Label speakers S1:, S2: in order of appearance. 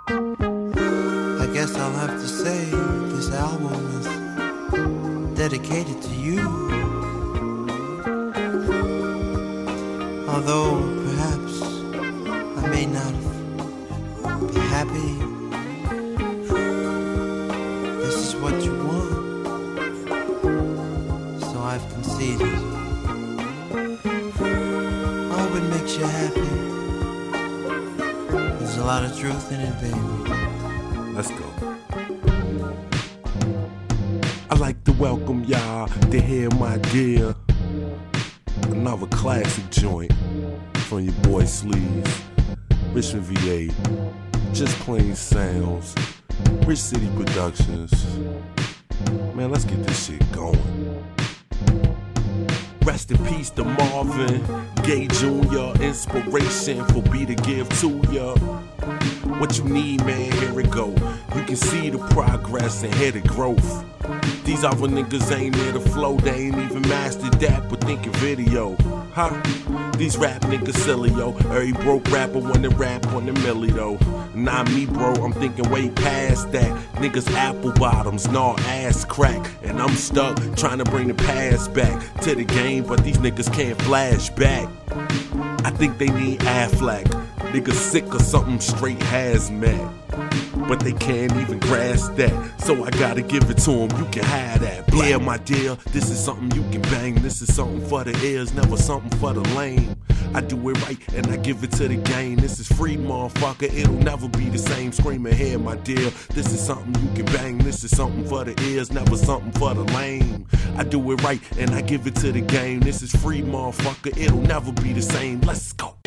S1: I guess I'll have to say this album is dedicated to you. Although perhaps I may not be happy, this is what you want, so I've conceded. I hope it makes you happy. There's a lot of truth in it, baby.
S2: Let's go. I'd like to welcome y'all to hear my dear. Another classic joint from your boy Sleeves, Richmond VA, Just Plain Sounds, Rich City Productions. Man, let's get this shit going. Rest in peace to Marvin Gaye Jr., inspiration for B to give to ya. What you need, man, here it go. You can see the progress and hear the growth. These other niggas ain't near the flow, they ain't even mastered that, but thinking video, huh? These rap niggas silly, yo. Every broke rapper wanna rap on the milli, though. Not me, bro, I'm thinking way past that. Niggas apple bottoms, gnaw ass crack. And I'm stuck trying to bring the past back to the game, but these niggas can't flash back. I think they need Aflac. Niggas sick or something straight hazmat, but they can't even grasp that, so I gotta give it to them. You can have that. Yeah, my dear, this is something you can bang. This is something for the ears, never something for the lame. I do it right and I give it to the game. This is free, motherfucker, it'll never be the same. Screaming here, my dear, this is something you can bang. This is something for the ears, never something for the lame. I do it right and I give it to the game. This is free, motherfucker, it'll never be the same. Let's go.